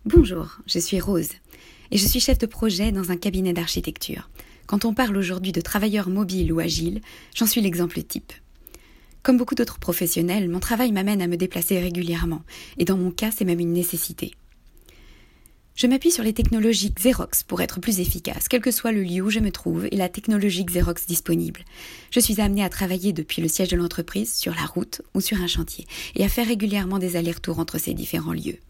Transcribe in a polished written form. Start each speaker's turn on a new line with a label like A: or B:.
A: Bonjour, je suis Rose et je suis chef de projet dans un cabinet d'architecture. Quand on parle aujourd'hui de travailleurs mobiles ou agiles, j'en suis l'exemple type. Comme beaucoup d'autres professionnels, mon travail m'amène à me déplacer régulièrement et dans mon cas, c'est même une nécessité. Je m'appuie sur les technologies Xerox pour être plus efficace, quel que soit le lieu où je me trouve et la technologie Xerox disponible. Je suis amenée à travailler depuis le siège de l'entreprise, sur la route ou sur un chantier, et à faire régulièrement des allers-retours entre ces différents lieux.